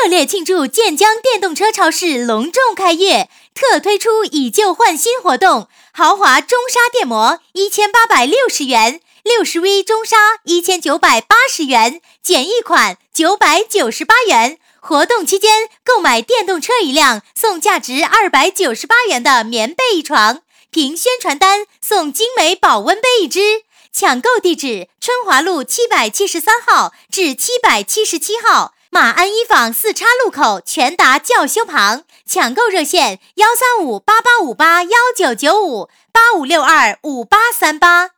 烈庆祝建江电动车超市隆重开业，特推出以旧换新活动，豪华中砂电摩1860元，60V 中砂1980元，简易款998元。活动期间购买电动车一辆，送价值298元的棉被一床，凭宣传单送精美保温杯一只。抢购地址：春华路773号至777号，马鞍一坊4岔路口全达教修旁。抢购热线：1358858199585625838。